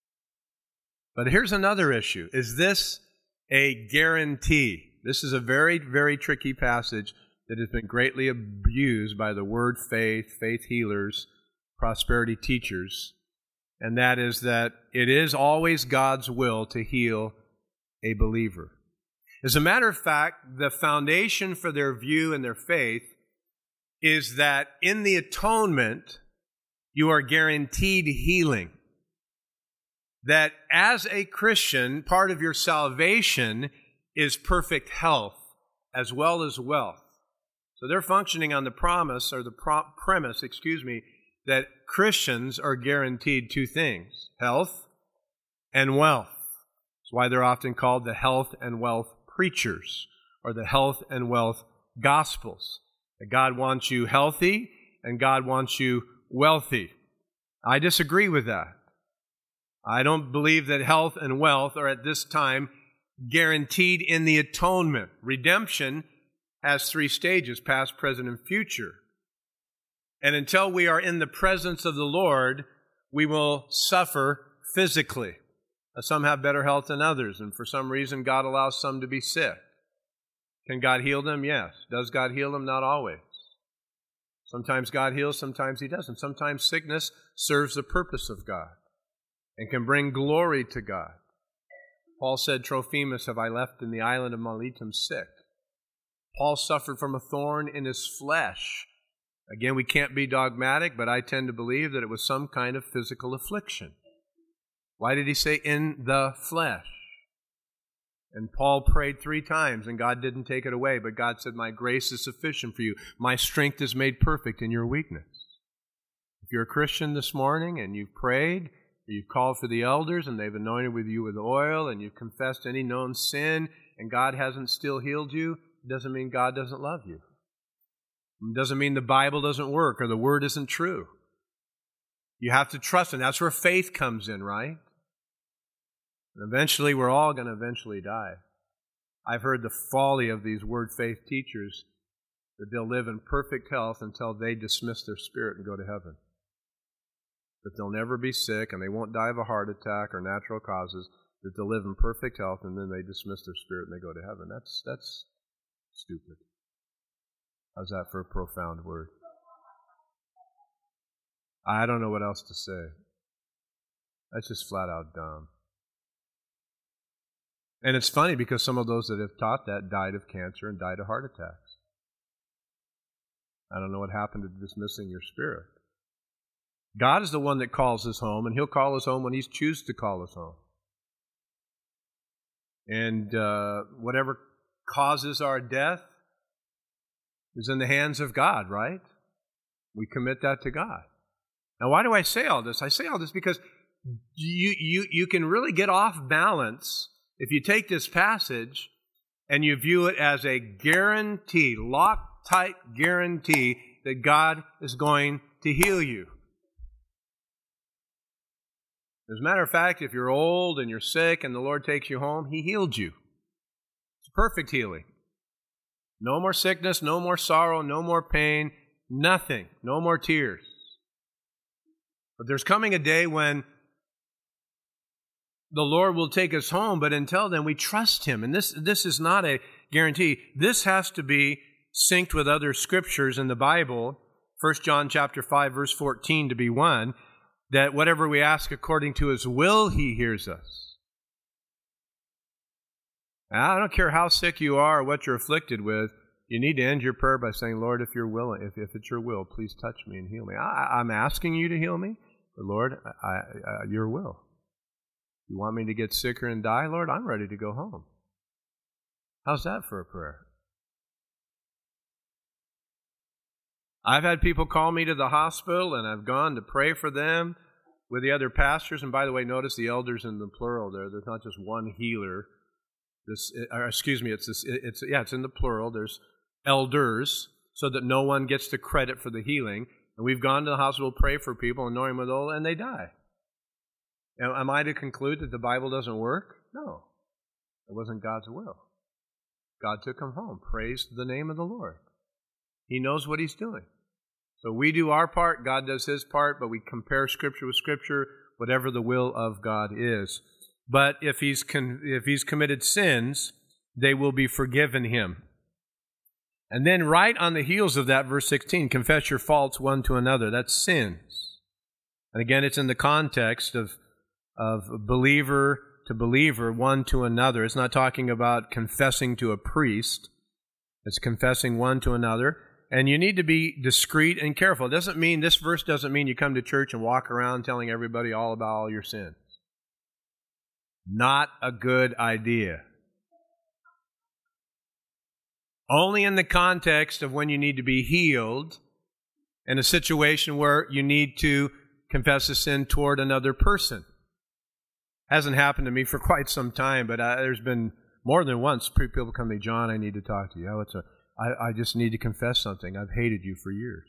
But here's another issue. Is this a guarantee? This is a very, very tricky passage that has been greatly abused by the word faith, faith healers, prosperity teachers. And that is that it is always God's will to heal a believer. As a matter of fact, the foundation for their view and their faith is that in the atonement, you are guaranteed healing. That as a Christian, part of your salvation is perfect health as well as wealth. So they're functioning on the promise, or the pro- premise, excuse me, that Christians are guaranteed two things, health and wealth. That's why they're often called the health and wealth preachers, or the health and wealth gospels. That God wants you healthy and God wants you wealthy. I disagree with that. I don't believe that health and wealth are at this time guaranteed in the atonement. Redemption has three stages, past, present, and future. And until we are in the presence of the Lord, we will suffer physically. Some have better health than others, and for some reason God allows some to be sick. Can God heal them? Yes. Does God heal them? Not always. Sometimes God heals, sometimes He doesn't. Sometimes sickness serves the purpose of God and can bring glory to God. Paul said, Trophimus have I left in the island of Miletum sick. Paul suffered from a thorn in his flesh. Again, we can't be dogmatic, but I tend to believe that it was some kind of physical affliction. Why did he say in the flesh? And Paul prayed three times, and God didn't take it away, but God said, my grace is sufficient for you. My strength is made perfect in your weakness. If you're a Christian this morning and you've prayed, or you've called for the elders and they've anointed with you with oil, and you've confessed any known sin, and God hasn't still healed you, it doesn't mean God doesn't love you. It doesn't mean the Bible doesn't work or the Word isn't true. You have to trust Him. That's where faith comes in, right? And eventually, we're all going to eventually die. I've heard the folly of these word faith teachers that they'll live in perfect health until they dismiss their spirit and go to heaven. That they'll never be sick and they won't die of a heart attack or natural causes, that they'll live in perfect health and then they dismiss their spirit and they go to heaven. That's, that's stupid. How's that for a profound word? I don't know what else to say. That's just flat out dumb. And it's funny because some of those that have taught that died of cancer and died of heart attacks. I don't know what happened to dismissing your spirit. God is the one that calls us home, and He'll call us home when He chooses to call us home. And uh, whatever causes our death is in the hands of God, right? We commit that to God. Now, why do I say all this? I say all this because you you you can really get off balance if you take this passage and you view it as a guarantee, lock-tight guarantee that God is going to heal you. As a matter of fact, if you're old and you're sick and the Lord takes you home, He healed you. It's perfect healing. No more sickness, no more sorrow, no more pain, nothing, no more tears. But there's coming a day when the Lord will take us home, but until then we trust Him. And this, this is not a guarantee. This has to be synced with other scriptures in the Bible. First John chapter five, verse fourteen to be one, that whatever we ask according to His will, He hears us. Now, I don't care how sick you are or what you're afflicted with, you need to end your prayer by saying, Lord, if you're willing, if, if it's your will, please touch me and heal me. I, I'm asking you to heal me, but Lord, I, I, your will. You want me to get sicker and die? Lord, I'm ready to go home. How's that for a prayer? I've had people call me to the hospital, and I've gone to pray for them with the other pastors. And by the way, notice the elders in the plural there. There's not just one healer. This, or excuse me, it's this, it's yeah, it's in the plural. There's elders. so that no one gets the credit for the healing. And we've gone to the hospital, pray for people, anoint them with oil, and they die. Now, am I to conclude that the Bible doesn't work? No. It wasn't God's will. God took him home. Praise the name of the Lord. He knows what he's doing. So we do our part, God does his part, but we compare Scripture with Scripture, whatever the will of God is. But if he's con- if he's committed sins, they will be forgiven him. And then right on the heels of that, verse sixteen, confess your faults one to another. That's sins. And again, it's in the context of, of believer to believer, one to another. It's not talking about confessing to a priest. It's confessing one to another. And you need to be discreet and careful. It doesn't mean, this verse doesn't mean you come to church and walk around telling everybody all about all your sins. Not a good idea. Only in the context of when you need to be healed, in a situation where you need to confess a sin toward another person. Hasn't happened to me for quite some time, but uh, there's been more than once people come to me, John, I need to talk to you. Oh, it's a, I, I just need to confess something. I've hated you for years.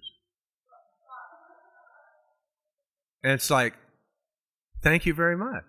And it's like, thank you very much.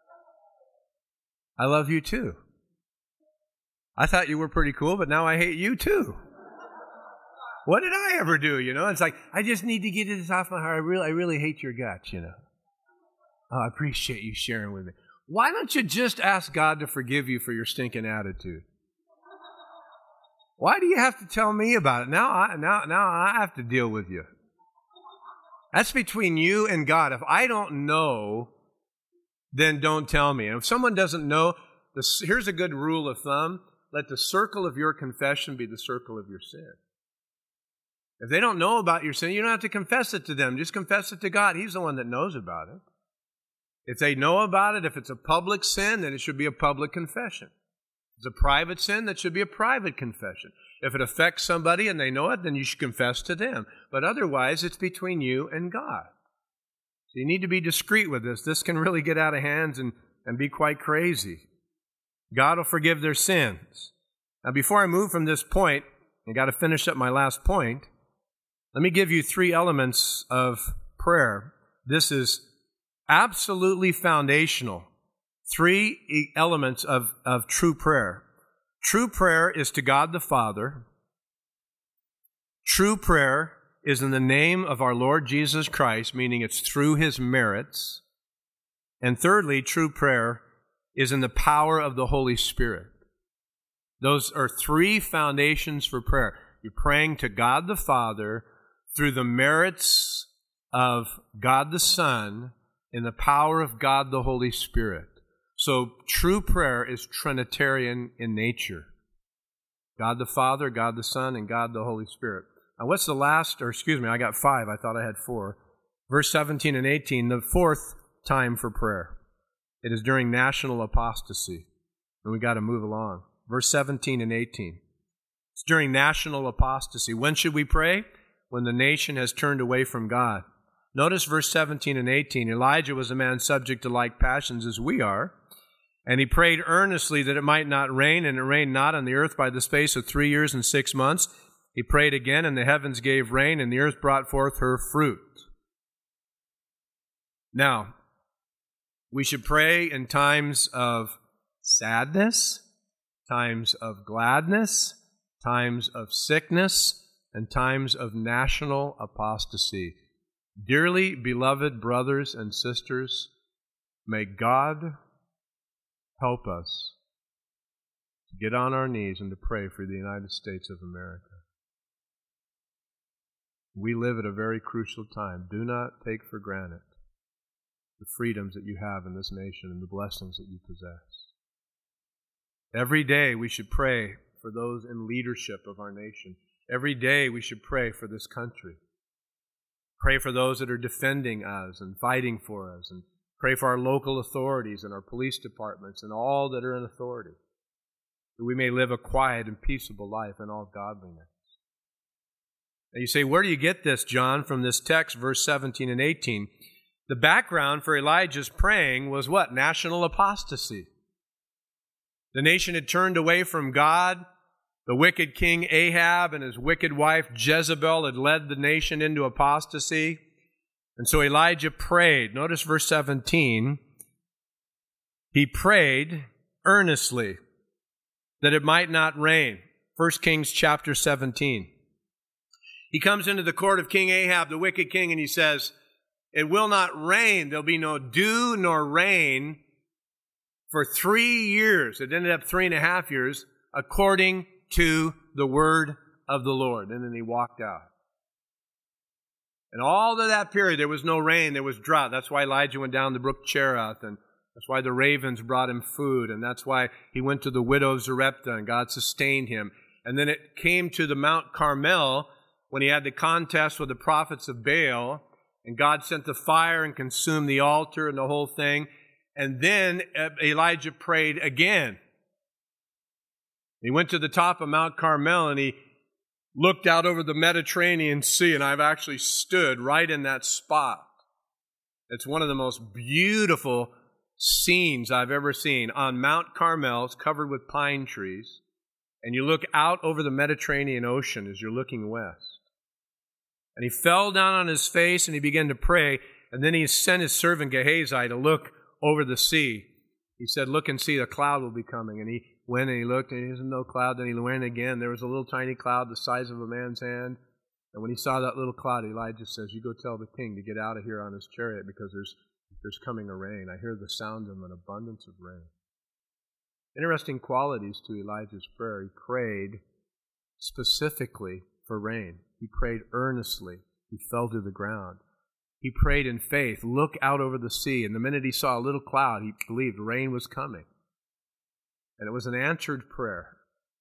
I love you too. I thought you were pretty cool, but now I hate you too. What did I ever do, you know? It's like, I just need to get this off my heart. I really, I really hate your guts, you know. Oh, I appreciate you sharing with me. Why don't you just ask God to forgive you for your stinking attitude? Why do you have to tell me about it? Now I, now, now I have to deal with you. That's between you and God. If I don't know, then don't tell me. And if someone doesn't know, this, here's a good rule of thumb. Let the circle of your confession be the circle of your sin. If they don't know about your sin, you don't have to confess it to them. Just confess it to God. He's the one that knows about it. If they know about it, if it's a public sin, then it should be a public confession. If it's a private sin, that should be a private confession. If it affects somebody and they know it, then you should confess to them. But otherwise, it's between you and God. So you need to be discreet with this. This can really get out of hands and, and be quite crazy. God will forgive their sins. Now, before I move from this point, I got to finish up my last point. Let me give you three elements of prayer. This is absolutely foundational. Three elements of, of true prayer. True prayer is to God the Father. True prayer is in the name of our Lord Jesus Christ, meaning it's through his merits. And thirdly, true prayer is in the power of the Holy Spirit. Those are three foundations for prayer. You're praying to God the Father through the merits of God the Son in the power of God the Holy Spirit. So true prayer is Trinitarian in nature. God the Father, God the Son, and God the Holy Spirit. Now what's the last, or excuse me, I got five. I thought I had four. Verse seventeen and eighteen, the fourth time for prayer. It is during national apostasy. And we got to move along. Verse seventeen and eighteen. It's during national apostasy. When should we pray? When the nation has turned away from God. Notice verse seventeen and eighteen. Elijah was a man subject to like passions as we are, and he prayed earnestly that it might not rain, and it rained not on the earth by the space of three years and six months. He prayed again, and the heavens gave rain, and the earth brought forth her fruit. Now, we should pray in times of sadness, times of gladness, times of sickness, and times of national apostasy. Dearly beloved brothers and sisters, may God help us to get on our knees and to pray for the United States of America. We live at a very crucial time. Do not take for granted the freedoms that you have in this nation and the blessings that you possess. Every day we should pray for those in leadership of our nation. Every day we should pray for this country. Pray for those that are defending us and fighting for us, and pray for our local authorities and our police departments and all that are in authority, that we may live a quiet and peaceable life in all godliness. Now you say, where do you get this, John, from this text, verse seventeen and eighteen? The background for Elijah's praying was what? National apostasy. The nation had turned away from God. The wicked king Ahab and his wicked wife Jezebel had led the nation into apostasy. And so Elijah prayed. Notice verse seventeen. He prayed earnestly that it might not rain. First Kings chapter seventeen. He comes into the court of King Ahab, the wicked king, and he says, it will not rain. There'll be no dew nor rain for three years. It ended up three and a half years, according to the word of the Lord. And then he walked out. And all of that period, there was no rain, there was drought. That's why Elijah went down the brook Cherith, and that's why the ravens brought him food, and that's why he went to the widow of Zarephath, and God sustained him. And then it came to the Mount Carmel, when he had the contest with the prophets of Baal, and God sent the fire and consumed the altar and the whole thing. And then Elijah prayed again. He went to the top of Mount Carmel and he looked out over the Mediterranean Sea, and I've actually stood right in that spot. It's one of the most beautiful scenes I've ever seen. On Mount Carmel, it's covered with pine trees, and you look out over the Mediterranean Ocean as you're looking west. And he fell down on his face and he began to pray, and then he sent his servant Gehazi to look over the sea. He said, look and see, a cloud will be coming. And he went and he looked, and there was no cloud. Then he went again. There was a little tiny cloud the size of a man's hand. And when he saw that little cloud, Elijah says, you go tell the king to get out of here on his chariot, because there's there's coming a rain. I hear the sound of an abundance of rain. Interesting qualities to Elijah's prayer. He prayed specifically for rain. He prayed earnestly. He fell to the ground. He prayed in faith. Look out over the sea. And the minute he saw a little cloud, he believed rain was coming. And it was an answered prayer.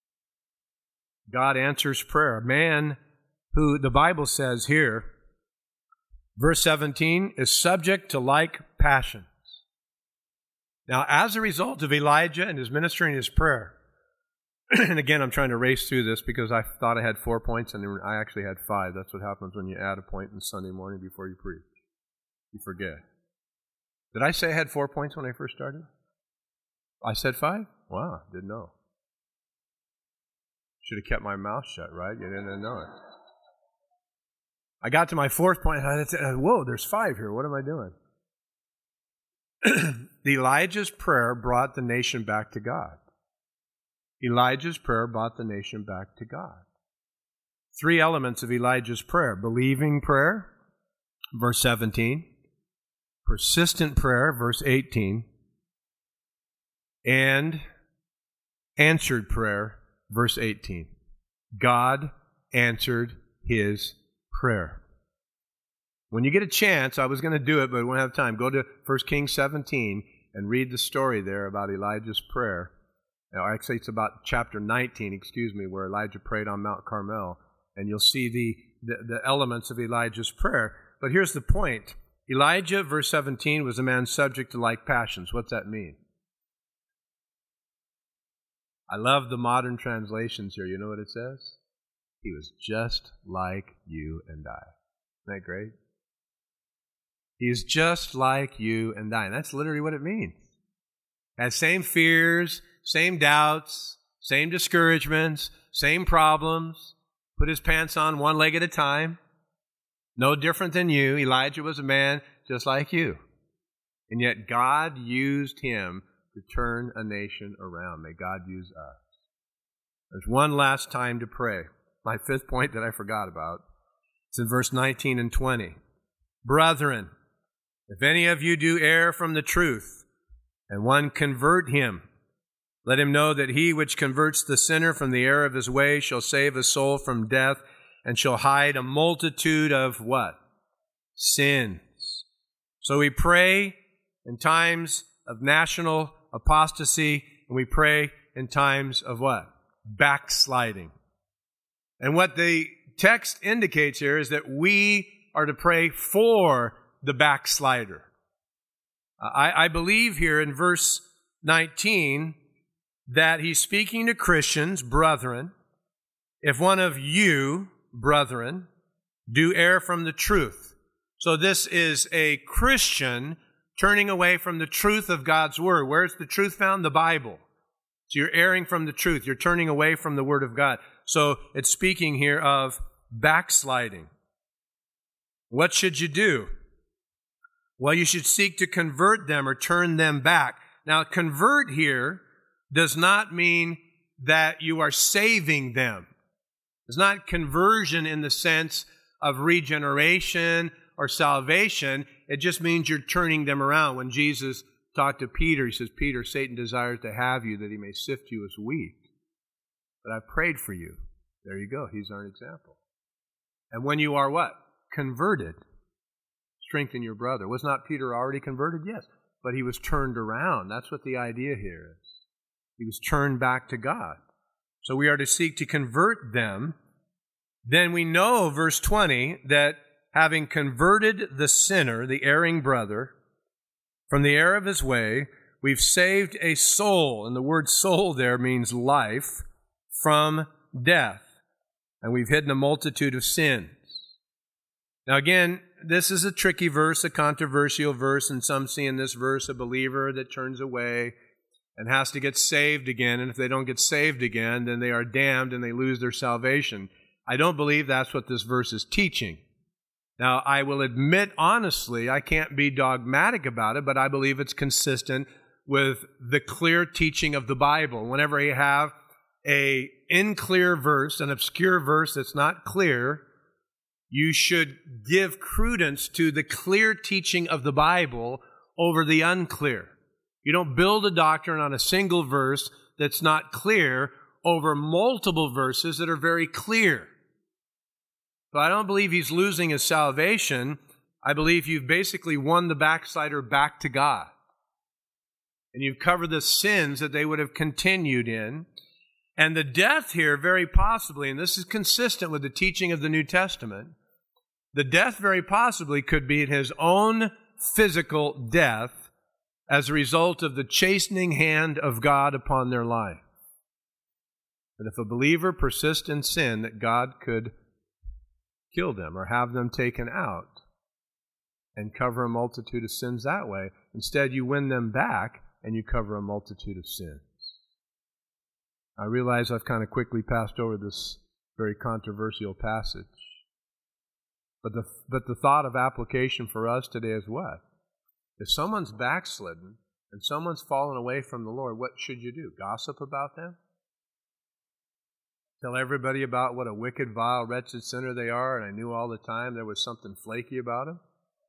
God answers prayer. A man who, the Bible says here, verse seventeen, is subject to like passions. Now, as a result of Elijah and his ministry and his prayer, and again, I'm trying to race through this because I thought I had four points and I actually had five. That's what happens when you add a point on Sunday morning before you preach. You forget. Did I say I had four points when I first started? I said five? Wow, didn't know. Should have kept my mouth shut, right? You didn't know it. I got to my fourth point, and I said, whoa, there's five here. What am I doing? Elijah's prayer brought the nation back to God. Elijah's prayer brought the nation back to God. Three elements of Elijah's prayer. Believing prayer, verse seventeen. Persistent prayer, verse eighteen. And answered prayer, verse eighteen. God answered his prayer. When you get a chance, I was going to do it, but we won't have time. Go to First Kings seventeen and read the story there about Elijah's prayer. Now, actually, it's about chapter nineteen, excuse me, where Elijah prayed on Mount Carmel. And you'll see the, the, the elements of Elijah's prayer. But here's the point. Elijah, verse seventeen, was a man subject to like passions. What's that mean? I love the modern translations here. You know what it says? He was just like you and I. Isn't that great? He is just like you and I. And that's literally what it means. Has same fears, same doubts, same discouragements, same problems. Put his pants on one leg at a time. No different than you. Elijah was a man just like you. And yet God used him to turn a nation around. May God use us. There's one last time to pray. My fifth point that I forgot about. It's in verse nineteen and twenty. Brethren, if any of you do err from the truth, and one convert him, let him know that he which converts the sinner from the error of his way shall save a soul from death, and shall hide a multitude of what? Sins. So we pray in times of national apostasy, and we pray in times of what? Backsliding. And what the text indicates here is that we are to pray for the backslider. I, I believe here in verse nineteen that he's speaking to Christians, brethren. If one of you, brethren, do err from the truth. So this is a Christian turning away from the truth of God's Word. Where's the truth found? The Bible. So you're erring from the truth. You're turning away from the Word of God. So it's speaking here of backsliding. What should you do? Well, you should seek to convert them or turn them back. Now, convert here does not mean that you are saving them. It's not conversion in the sense of regeneration or salvation. It just means you're turning them around. When Jesus talked to Peter, he says, Peter, Satan desires to have you that he may sift you as wheat. But I prayed for you. There you go. He's our example. And when you are what? Converted. Strengthen your brother. Was not Peter already converted? Yes. But he was turned around. That's what the idea here is. He was turned back to God. So we are to seek to convert them. Then we know, verse twenty, that having converted the sinner, the erring brother, from the error of his way, we've saved a soul. And the word soul there means life, from death. And we've hidden a multitude of sins. Now again, this is a tricky verse, a controversial verse, and some see in this verse a believer that turns away and has to get saved again. And if they don't get saved again, then they are damned and they lose their salvation. I don't believe that's what this verse is teaching. Now, I will admit honestly, I can't be dogmatic about it, but I believe it's consistent with the clear teaching of the Bible. Whenever you have a unclear verse, an obscure verse that's not clear, you should give credence to the clear teaching of the Bible over the unclear. You don't build a doctrine on a single verse that's not clear over multiple verses that are very clear. So I don't believe he's losing his salvation. I believe you've basically won the backslider back to God. And you've covered the sins that they would have continued in. And the death here, very possibly, and this is consistent with the teaching of the New Testament, the death very possibly could be his own physical death as a result of the chastening hand of God upon their life. That if a believer persists in sin, that God could kill them or have them taken out and cover a multitude of sins that way. Instead, you win them back and you cover a multitude of sins. I realize I've kind of quickly passed over this very controversial passage. But the, but the thought of application for us today is what? If someone's backslidden and someone's fallen away from the Lord, what should you do? Gossip about them? Tell everybody about what a wicked, vile, wretched sinner they are, and I knew all the time there was something flaky about them?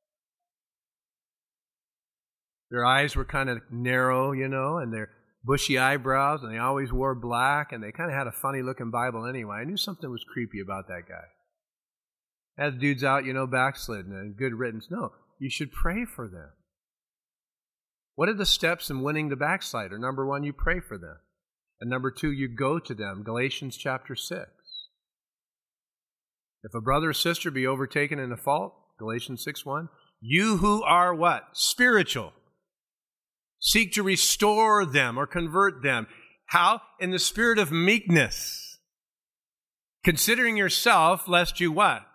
Their eyes were kind of narrow, you know, and their bushy eyebrows, and they always wore black, and they kind of had a funny-looking Bible anyway. I knew something was creepy about that guy. As dudes out, you know, backslidden and good riddance. No, you should pray for them. What are the steps in winning the backslider? Number one, you pray for them. And number two, you go to them. Galatians chapter six. If a brother or sister be overtaken in a fault, Galatians six one, you who are what? Spiritual. Seek to restore them or convert them. How? In the spirit of meekness. Considering yourself, lest you what?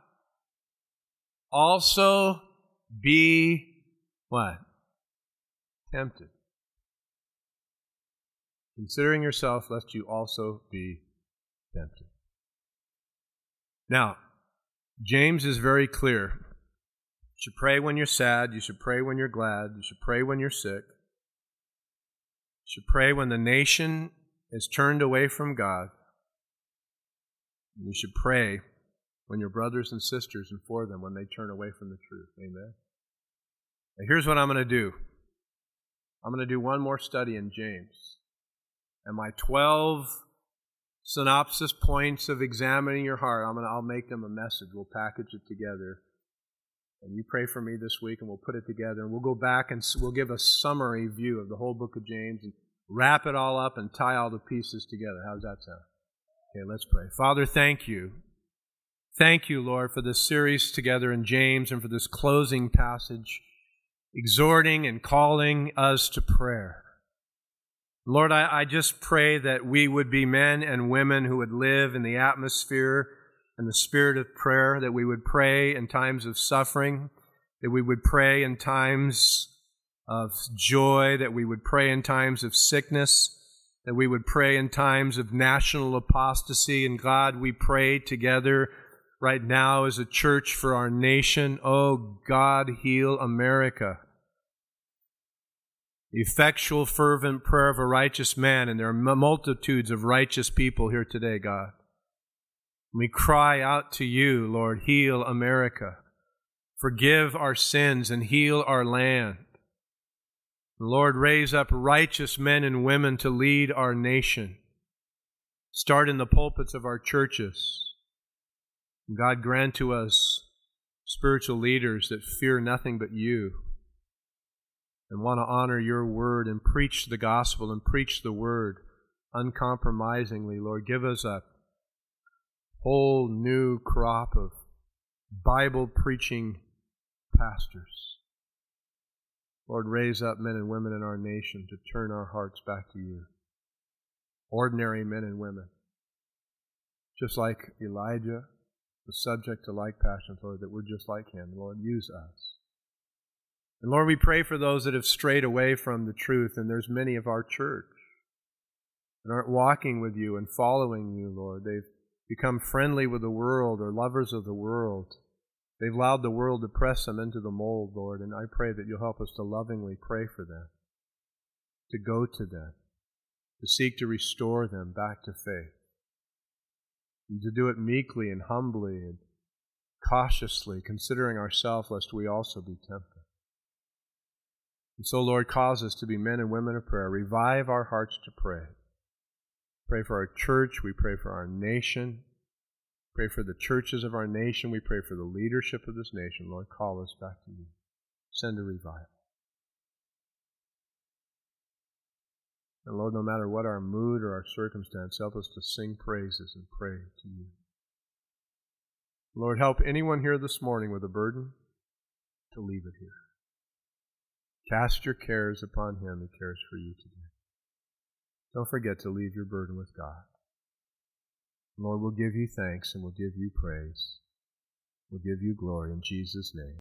Also be what? Tempted. Considering yourself, lest you also be tempted. Now, James is very clear. You should pray when you're sad. You should pray when you're glad. You should pray when you're sick. You should pray when the nation is turned away from God. And you should pray when your brothers and sisters and for them when they turn away from the truth. Amen. Now here's what I'm going to do. I'm going to do one more study in James. And my twelve synopsis points of examining your heart, I'm going to, I'll make them a message. We'll package it together. And you pray for me this week, and we'll put it together. And we'll go back and we'll give a summary view of the whole book of James and wrap it all up and tie all the pieces together. How does that sound? Okay, let's pray. Father, thank you. Thank you, Lord, for this series together in James and for this closing passage, exhorting and calling us to prayer. Lord, I, I just pray that we would be men and women who would live in the atmosphere and the spirit of prayer, that we would pray in times of suffering, that we would pray in times of joy, that we would pray in times of sickness, that we would pray in times of national apostasy. And God, we pray together right now as a church for our nation. Oh God, heal America. The effectual, fervent prayer of a righteous man, and there are multitudes of righteous people here today, God. We cry out to you, Lord, heal America. Forgive our sins and heal our land. Lord, raise up righteous men and women to lead our nation. Start in the pulpits of our churches. God, grant to us spiritual leaders that fear nothing but you and want to honor your word and preach the gospel and preach the word uncompromisingly. Lord, give us a whole new crop of Bible-preaching pastors. Lord, raise up men and women in our nation to turn our hearts back to you. Ordinary men and women. Just like Elijah was subject to like passions, Lord, that we're just like him. Lord, use us. And Lord, we pray for those that have strayed away from the truth, and there's many of our church that aren't walking with you and following you, Lord. They've become friendly with the world or lovers of the world. They've allowed the world to press them into the mold, Lord, and I pray that you'll help us to lovingly pray for them, to go to them, to seek to restore them back to faith, and to do it meekly and humbly and cautiously, considering ourselves lest we also be tempted. And so, Lord, cause us to be men and women of prayer. Revive our hearts to pray. Pray for our church. We pray for our nation. Pray for the churches of our nation. We pray for the leadership of this nation. Lord, call us back to you. Send a revival. And Lord, no matter what our mood or our circumstance, help us to sing praises and pray to you. Lord, help anyone here this morning with a burden to leave it here. Cast your cares upon him who cares for you today. Don't forget to leave your burden with God. Lord, we'll give you thanks and we'll give you praise. We'll give you glory in Jesus' name.